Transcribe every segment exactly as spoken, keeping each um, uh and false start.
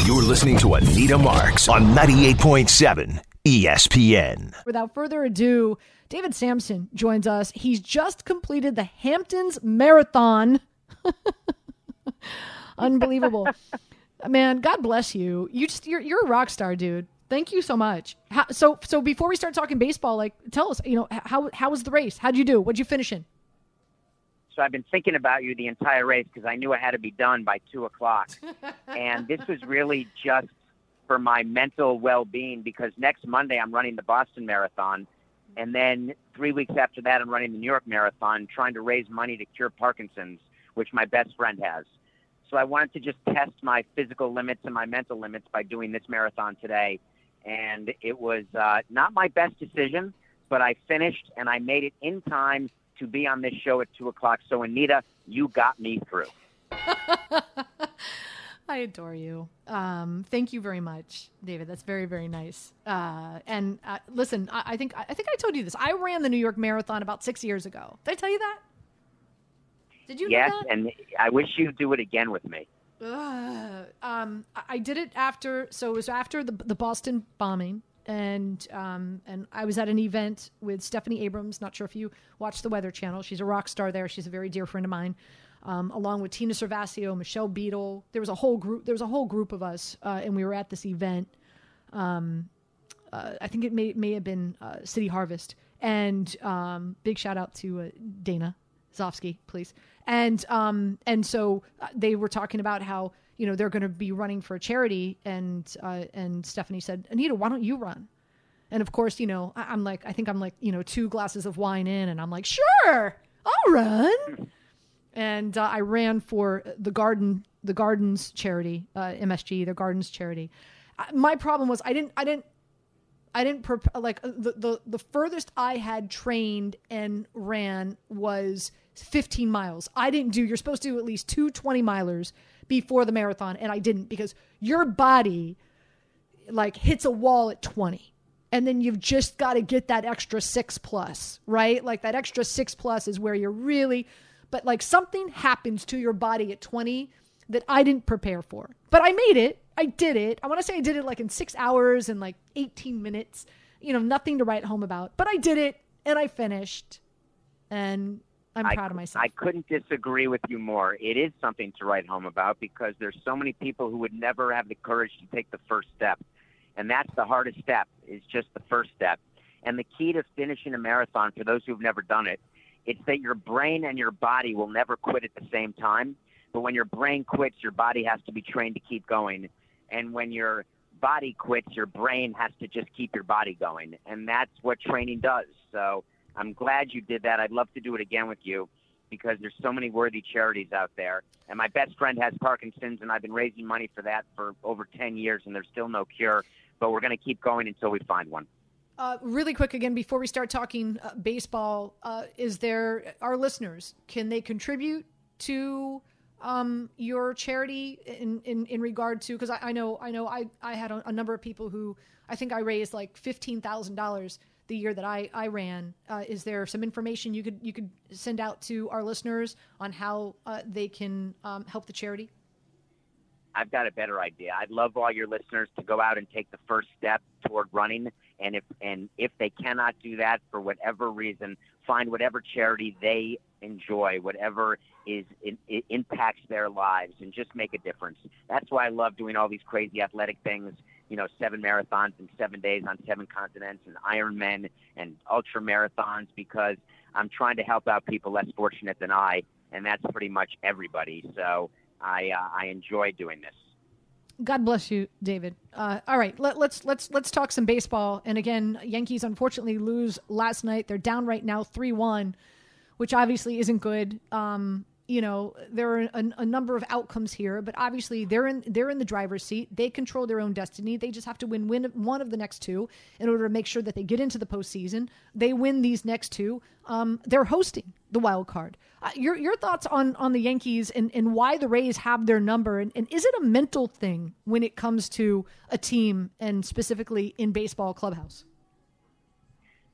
You're listening to Anita Marks on ninety-eight point seven E S P N. Without further ado, David Samson joins us. He's just completed the Hamptons Marathon. Unbelievable. Man, God bless you. You just you're you're a rock star, dude. Thank you so much. How, so so before we start talking baseball, like tell us, you know, how how was the race? How'd you do? What'd you finish in? So I've been thinking about you the entire race because I knew I had to be done by two o'clock. And this was really just for my mental well-being because next Monday I'm running the Boston Marathon. And then three weeks after that, I'm running the New York Marathon, trying to raise money to cure Parkinson's, which my best friend has. So I wanted to just test my physical limits and my mental limits by doing this marathon today. And it was uh, not my best decision, but I finished and I made it in time to be on this show at two o'clock. So, Anita, you got me through. I adore you. Um, thank you very much, David. That's very, very nice. Uh, and uh, listen, I, I think I think I told you this. I ran the New York Marathon about six years ago. Did I tell you that? Did you yes, know that? And I wish you'd do it again with me. Uh, um, I, I did it after, so it was after the the Boston bombing. And um, and I was at an event with Stephanie Abrams. Not sure if you watch the Weather Channel. She's a rock star there. She's a very dear friend of mine. Um, along with Tina Cervasio, Michelle Beadle. There was a whole group. There was a whole group of us, uh, and we were at this event. Um, uh, I think it may may have been uh, City Harvest. And um, big shout out to uh, Dana Zofsky, please. And um, and so uh, they were talking about how, you know, they're going to be running for a charity. And, uh, and Stephanie said, Anita, why don't you run? And of course, you know, I, I'm like, I think I'm like, you know, two glasses of wine in and I'm like, sure, I'll run. And uh, I ran for the garden, the gardens charity, uh, M S G, the gardens charity. Uh, my problem was I didn't, I didn't, I didn't prep, like the, the, the furthest I had trained and ran was fifteen miles. I didn't do, you're supposed to do at least two twenty milers before the marathon. And I didn't because your body like hits a wall at twenty. And then you've just got to get that extra six plus, right? Like that extra six plus is where you're really, but like something happens to your body at twenty that I didn't prepare for, but I made it. I did it. I want to say I did it like in six hours and like eighteen minutes, you know, nothing to write home about, but I did it and I finished and I'm I, proud of myself. I couldn't disagree with you more. It is something to write home about because there's so many people who would never have the courage to take the first step. And that's the hardest step, is just the first step. And the key to finishing a marathon, for those who've never done it, it's that your brain and your body will never quit at the same time. But when your brain quits, your body has to be trained to keep going. And when your body quits, your brain has to just keep your body going. And that's what training does. So I'm glad you did that. I'd love to do it again with you because there's so many worthy charities out there. And my best friend has Parkinson's, and I've been raising money for that for over ten years, and there's still no cure. But we're going to keep going until we find one. Uh, really quick again, before we start talking uh, baseball, uh, is there, our listeners, can they contribute to um, your charity in, in, in regard to, because I, I know I know I, I had a, a number of people who, I think I raised like fifteen thousand dollars the year that I, I ran. Uh, is there some information you could you could send out to our listeners on how uh, they can um, help the charity? I've got a better idea. I'd love all your listeners to go out and take the first step toward running. And if and if they cannot do that for whatever reason, find whatever charity they enjoy, whatever is it, it impacts their lives, and just make a difference. That's why I love doing all these crazy athletic things, you know, seven marathons in seven days on seven continents and Ironman and ultra marathons, because I'm trying to help out people less fortunate than I, and that's pretty much everybody. So I uh, I enjoy doing this. God bless you, David. Uh, all right, let, let's let's let's talk some baseball. And again, Yankees unfortunately lose last night. They're down right now, three one, which obviously isn't good. Um, you know, there are a, a number of outcomes here, but obviously they're in they're in the driver's seat. They control their own destiny. They just have to win win one of the next two in order to make sure that they get into the postseason. They win these next two. Um, they're hosting the wild card. Uh, your your thoughts on, on the Yankees and, and why the Rays have their number, and, and is it a mental thing when it comes to a team and specifically in baseball clubhouse?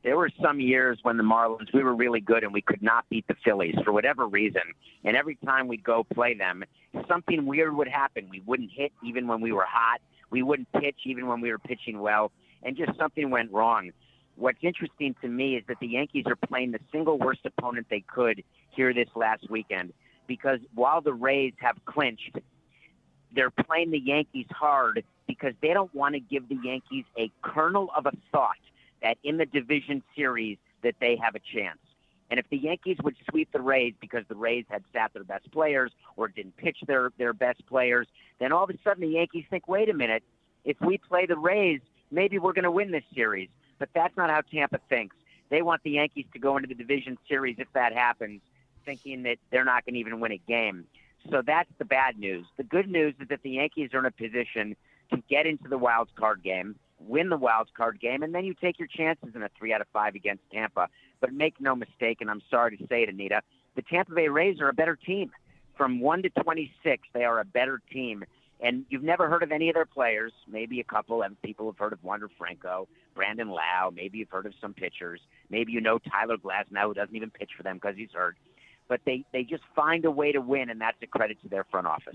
There were some years when the Marlins, we were really good and we could not beat the Phillies for whatever reason. And every time we'd go play them, something weird would happen. We wouldn't hit even when we were hot. We wouldn't pitch even when we were pitching well. And just something went wrong. What's interesting to me is that the Yankees are playing the single worst opponent they could here this last weekend. Because while the Rays have clinched, they're playing the Yankees hard because they don't want to give the Yankees a kernel of a thought that in the division series that they have a chance. And if the Yankees would sweep the Rays because the Rays had sat their best players or didn't pitch their, their best players, then all of a sudden the Yankees think, wait a minute, if we play the Rays, maybe we're going to win this series. But that's not how Tampa thinks. They want the Yankees to go into the division series if that happens, thinking that they're not going to even win a game. So that's the bad news. The good news is that the Yankees are in a position to get into the wild card game, win the wild card game, and then you take your chances in a three out of five against Tampa. But make no mistake, and I'm sorry to say it, Anita, the Tampa Bay Rays are a better team. From one to twenty-six, they are a better team. And you've never heard of any of their players, maybe a couple, and people have heard of Wander Franco, Brandon Lau, maybe you've heard of some pitchers. Maybe you know Tyler Glasnow, who doesn't even pitch for them because he's hurt. But they, they just find a way to win, and that's a credit to their front office.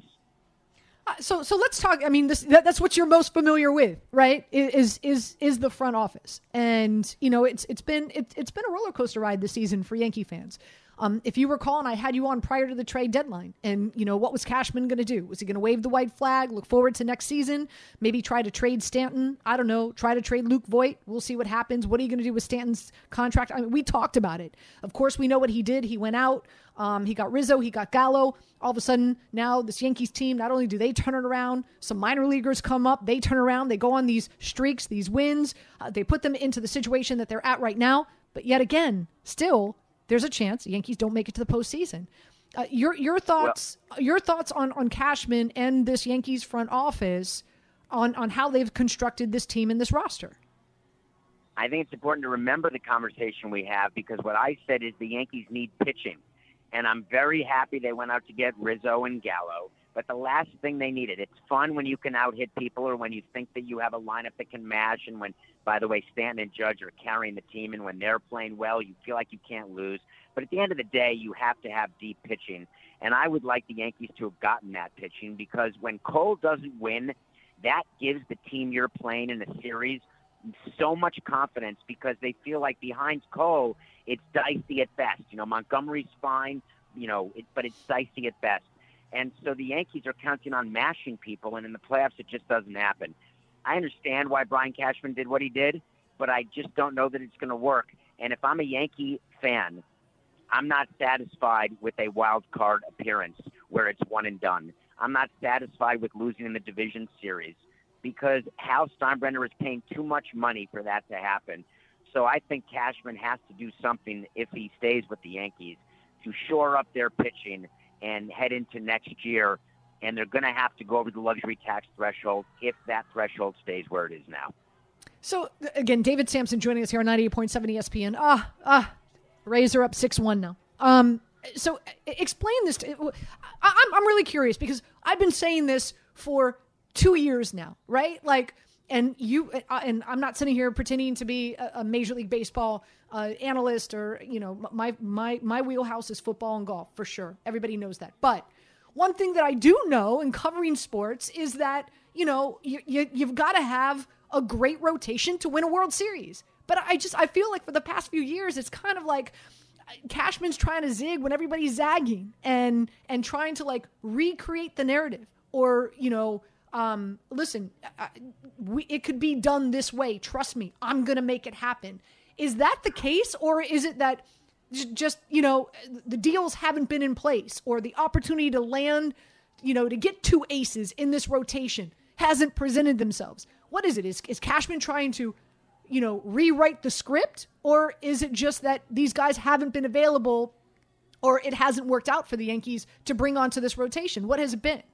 Uh, so so let's talk. I mean, this that, that's what you're most familiar with, right? Is is is the front office, and you know it's it's been it, it's been a roller coaster ride this season for Yankee fans. Um, if you recall, and I had you on prior to the trade deadline, and you know what was Cashman going to do? Was he going to wave the white flag, look forward to next season, maybe try to trade Stanton? I don't know. Try to trade Luke Voit. We'll see what happens. What are you going to do with Stanton's contract? I mean, we talked about it. Of course, we know what he did. He went out. Um, he got Rizzo. He got Gallo. All of a sudden, now this Yankees team, not only do they turn it around, some minor leaguers come up, they turn around, they go on these streaks, these wins. Uh, they put them into the situation that they're at right now. But yet again, still, there's a chance the Yankees don't make it to the postseason. Uh, your your thoughts well, your thoughts on, on Cashman and this Yankees front office on, on how they've constructed this team and this roster? I think it's important to remember the conversation we have because what I said is the Yankees need pitching. And I'm very happy they went out to get Rizzo and Gallo. But the last thing they needed, it's fun when you can out-hit people or when you think that you have a lineup that can mash. And when, by the way, Stanton and Judge are carrying the team. And when they're playing well, you feel like you can't lose. But at the end of the day, you have to have deep pitching. And I would like the Yankees to have gotten that pitching because when Cole doesn't win, that gives the team you're playing in a series so much confidence because they feel like behind Cole, it's dicey at best. You know, Montgomery's fine, you know, it, but it's dicey at best. And so the Yankees are counting on mashing people, and in the playoffs it just doesn't happen. I understand why Brian Cashman did what he did, but I just don't know that it's going to work. And if I'm a Yankee fan, I'm not satisfied with a wild card appearance where it's one and done. I'm not satisfied with losing in the division series because Hal Steinbrenner is paying too much money for that to happen. So I think Cashman has to do something if he stays with the Yankees to shore up their pitching and head into next year. And they're going to have to go over the luxury tax threshold if that threshold stays where it is now. So, again, David Sampson joining us here on ninety-eight point seven E S P N. Ah, ah, Rays are up six one now. Um, so explain this. To, I'm, I'm really curious because I've been saying this for two years now, right? Like, and you, and I'm not sitting here pretending to be a, a Major League Baseball uh, analyst or, you know, my, my, my wheelhouse is football and golf for sure. Everybody knows that. But one thing that I do know in covering sports is that, you know, you, you, you've got to have a great rotation to win a World Series. But I just, I feel like for the past few years, it's kind of like Cashman's trying to zig when everybody's zagging and, and trying to like recreate the narrative or, you know, um, listen, I, we, it could be done this way. Trust me, I'm going to make it happen. Is that the case? Or is it that j- just, you know, the deals haven't been in place or the opportunity to land, you know, to get two aces in this rotation hasn't presented themselves? What is it? Is, is Cashman trying to, you know, rewrite the script? Or is it just that these guys haven't been available or it hasn't worked out for the Yankees to bring onto this rotation? What has it been?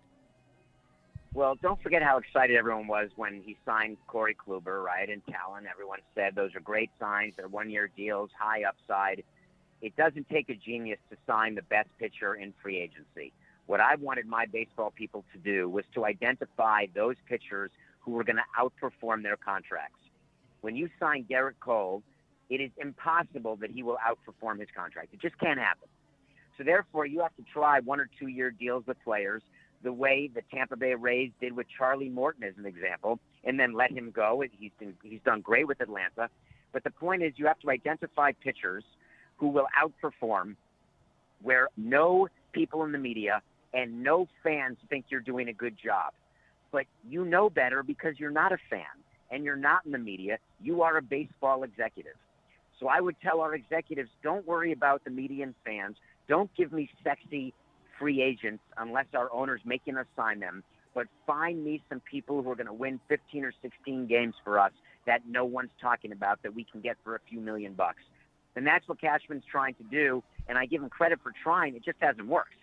Well, don't forget how excited everyone was when he signed Corey Kluber, right, and Talon. Everyone said those are great signs. They're one-year deals, high upside. It doesn't take a genius to sign the best pitcher in free agency. What I wanted my baseball people to do was to identify those pitchers who were going to outperform their contracts. When you sign Garrett Cole, it is impossible that he will outperform his contract. It just can't happen. So therefore, you have to try one or two year deals with players the way the Tampa Bay Rays did with Charlie Morton as an example, and then let him go. He's been, he's done great with Atlanta. But the point is you have to identify pitchers who will outperform, where no people in the media and no fans think you're doing a good job. But you know better because you're not a fan and you're not in the media. You are a baseball executive. So I would tell our executives, don't worry about the media and fans. Don't give me sexy free agents unless our owner's making us sign them. But find me some people who are going to win fifteen or sixteen games for us that no one's talking about that we can get for a few million bucks. And that's what Cashman's trying to do, and I give him credit for trying. It just hasn't worked.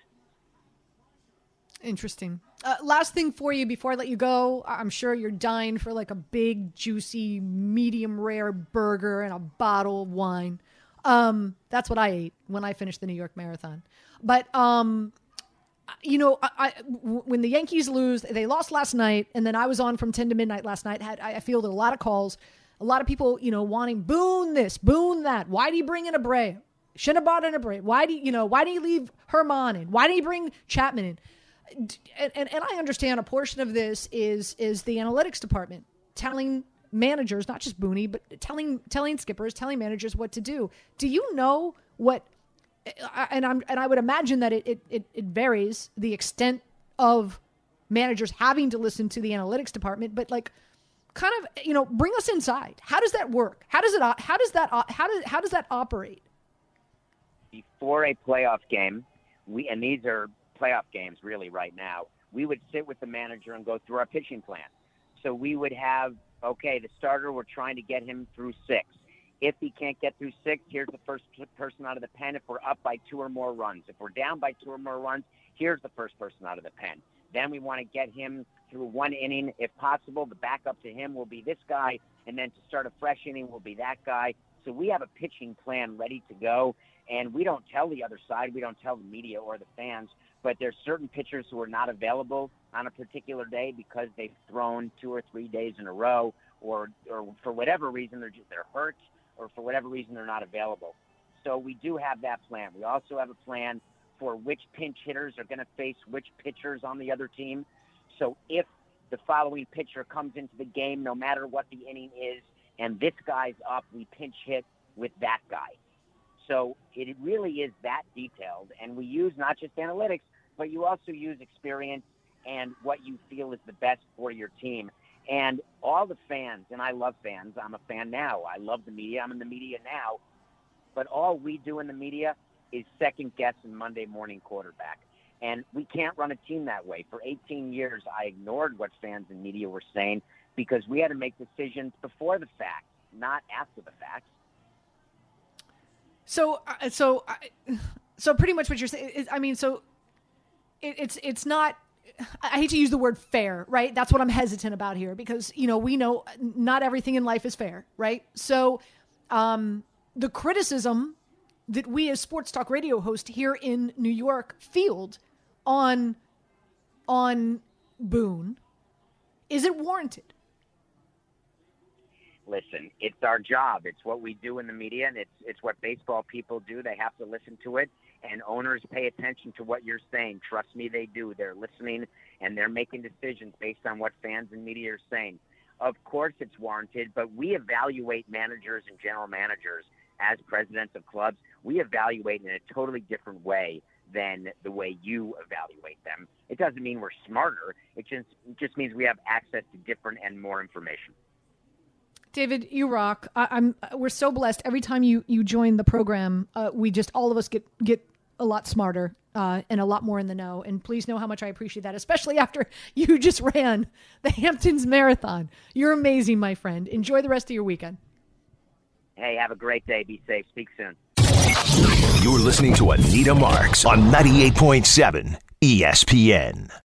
Interesting. Uh, last thing for you before I let you go. I'm sure you're dying for like a big, juicy, medium rare burger and a bottle of wine. Um, that's what I ate when I finished the New York Marathon. But, um, you know, I, I, when the Yankees lose, they lost last night, and then I was on from ten to midnight last night. Had I fielded a lot of calls, a lot of people, you know, wanting Boone this, Boone that. Why do you bring in Abreu? Shouldn't have brought in Abreu. Why do you, you know, why do you leave Herman in? Why do you bring Chapman in? And, and, and I understand a portion of this is is the analytics department telling managers, not just Booney, but telling telling skippers, telling managers what to do. Do you know what? And I'm and I would imagine that it it, it, it varies the extent of managers having to listen to the analytics department, but like, kind of, you know, bring us inside. How does that work? How does it? How does that? How does how does that operate? Before a playoff game, we and these are playoff games really right now, we would sit with the manager and go through our pitching plan. So we would have, okay, the starter, we're trying to get him through six. If he can't get through six, here's the first person out of the pen if we're up by two or more runs. If we're down by two or more runs, here's the first person out of the pen. Then we want to get him through one inning. If possible, the backup to him will be this guy, and then to start a fresh inning will be that guy. So we have a pitching plan ready to go, and we don't tell the other side, we don't tell the media or the fans, but there's certain pitchers who are not available on a particular day because they've thrown two or three days in a row, or or for whatever reason they're just, they're hurt, or for whatever reason they're not available. So we do have that plan. We also have a plan for which pinch hitters are going to face which pitchers on the other team. So if the following pitcher comes into the game, no matter what the inning is, and this guy's up, we pinch hit with that guy. So it really is that detailed, and we use not just analytics, but you also use experience and what you feel is the best for your team. And all the fans, and I love fans, I'm a fan now, I love the media, I'm in the media now, but all we do in the media is second guess and Monday morning quarterback. And we can't run a team that way. For eighteen years, I ignored what fans and media were saying because we had to make decisions before the fact, not after the fact. So, uh, so, uh, so pretty much what you're saying is, I mean, so it, it's, it's not, I hate to use the word fair, right? That's what I'm hesitant about here because, you know, we know not everything in life is fair, right? So, um, the criticism that we as sports talk radio hosts here in New York field on, on Boone, is it warranted? Listen, it's our job. It's what we do in the media, and it's it's what baseball people do. They have to listen to it, and owners pay attention to what you're saying. Trust me, they do. They're listening, and they're making decisions based on what fans and media are saying. Of course it's warranted, but we evaluate managers and general managers as presidents of clubs. We evaluate in a totally different way than the way you evaluate them. It doesn't mean we're smarter. It just, it just means we have access to different and more information. David, you rock. I, I'm. We're so blessed. Every time you, you join the program, uh, we just all of us get get a lot smarter uh, and a lot more in the know. And please know how much I appreciate that, especially after you just ran the Hamptons Marathon. You're amazing, my friend. Enjoy the rest of your weekend. Hey, have a great day. Be safe. Speak soon. You're listening to Anita Marks on ninety-eight point seven E S P N.